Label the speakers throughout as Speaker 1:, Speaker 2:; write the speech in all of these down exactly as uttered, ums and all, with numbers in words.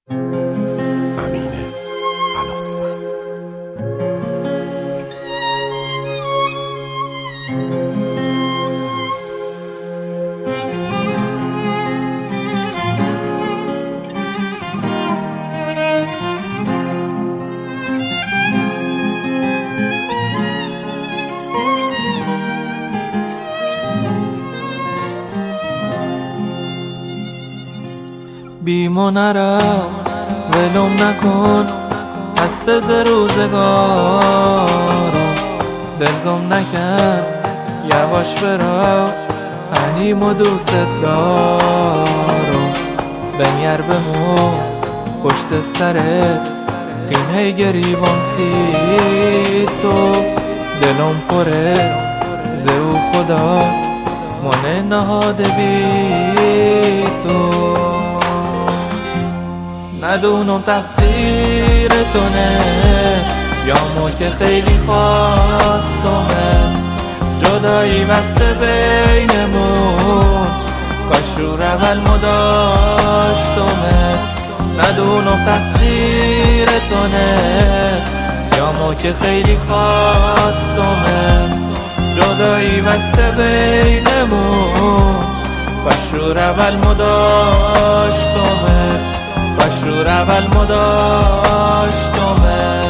Speaker 1: امین الاسفن.
Speaker 2: بیمو نرو ولم نکن خسته ز روزگارم، دلزم نکن یواش برو انیم و دوست دارم. بنیر بمو پشت سرت خیم هی گریوان سی تو، دلم پره ز او خدا من نهاده بی تو. ندونم تقصیر تو نه یا مو که خیلی خواستمه، جدایی بسته بینمون کاش رو اول ما داشتمه. ندونم تقصیر تو نه یا مو که خیلی خواستمه، جدایی بسته بینمون کاش رو اول ما داشتمه، کاش رو اول ما داشتمه.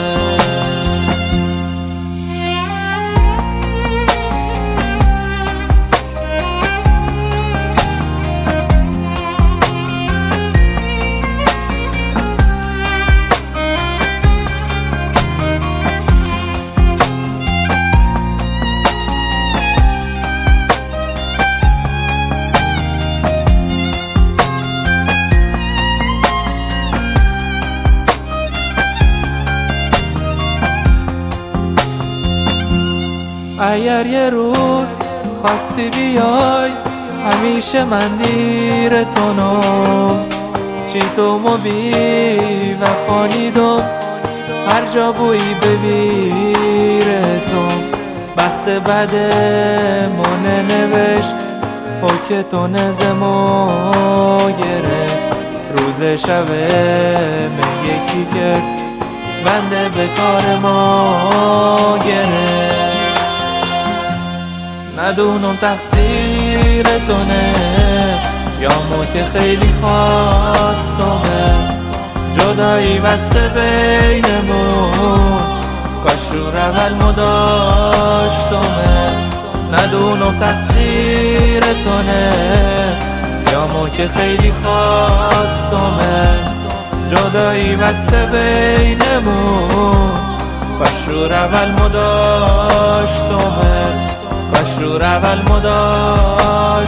Speaker 2: اگر یه روز خواستی بیای همیشه من دیر تونم، چی تو مو بی وفانیدم هر جا بویی بویر تو. بخت بد منه نوشت او که تو نزمو گره، روز شبه من یکی که بنده به کار ما گره. ندونم تقصیر تو نه یا مو که خیلی خواستمه، جدایی بسته بینمون کاش رو اول ما داشتمه. ندونم تقصیر تو نه یا مو که خیلی خواستمه، جدایی بسته بینمون کاش رو اول ما داشتمه، کاش رو اول ما داشتمه.